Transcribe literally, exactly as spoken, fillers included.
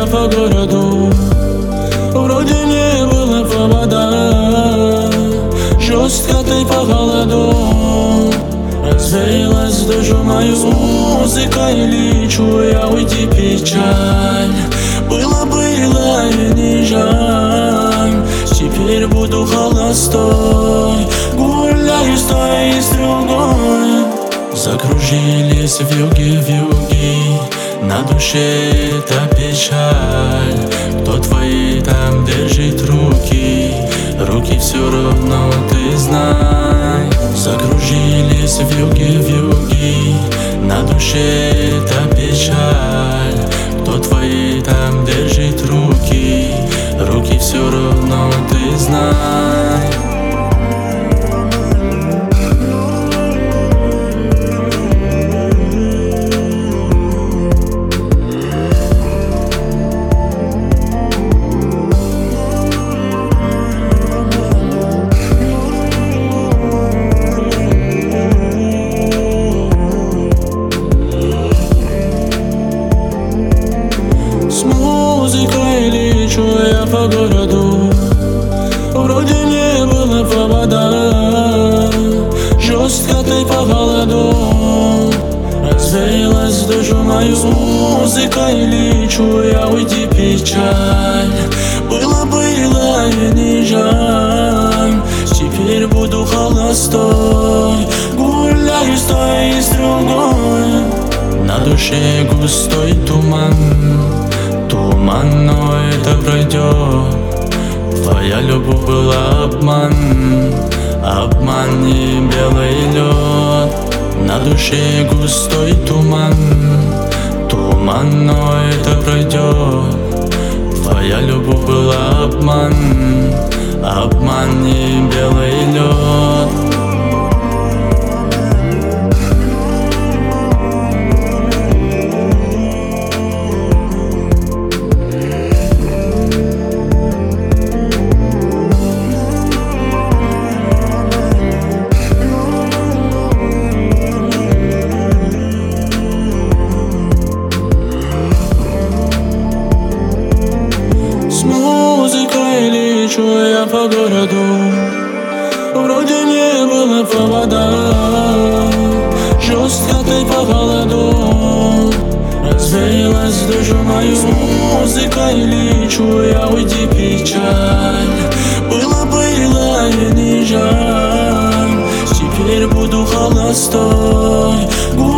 по городу. Вроде не было повода, жестко ты по голоду. Развеялась душу мою музыкой, лечу я уйти печаль. Было, было и не жаль. Теперь буду холостой, гуляю с той и с другой. Закружились вьюги, вьюги, на душе эта печаль. Кто твои там держит руки, руки все равно ты знай. Закружились вьюги, вьюги, на душе эта печаль. Кто твои там держит руки, руки все равно ты знай. С музыкой лечу я по городу. Вроде не было повода, жестко ты по голоду. Развеялась душу мою с музыкой, лечу я уйти печаль. Было, было и не жаль. Теперь буду холостой, гуляю с той и с другой. На душе густой туман, туман, но это пройдет. Твоя любовь была обман, обман и белый лед. На душе густой туман, туман, но это пройдет. Твоя любовь была обман, обман и белый лед. С музыкой лечу я по городу. Вроде не было повода, жестко ты по голоду. Развеялась душу мою с музыкой, лечу я уйти печаль. Было, было и не жаль. Теперь буду холостой.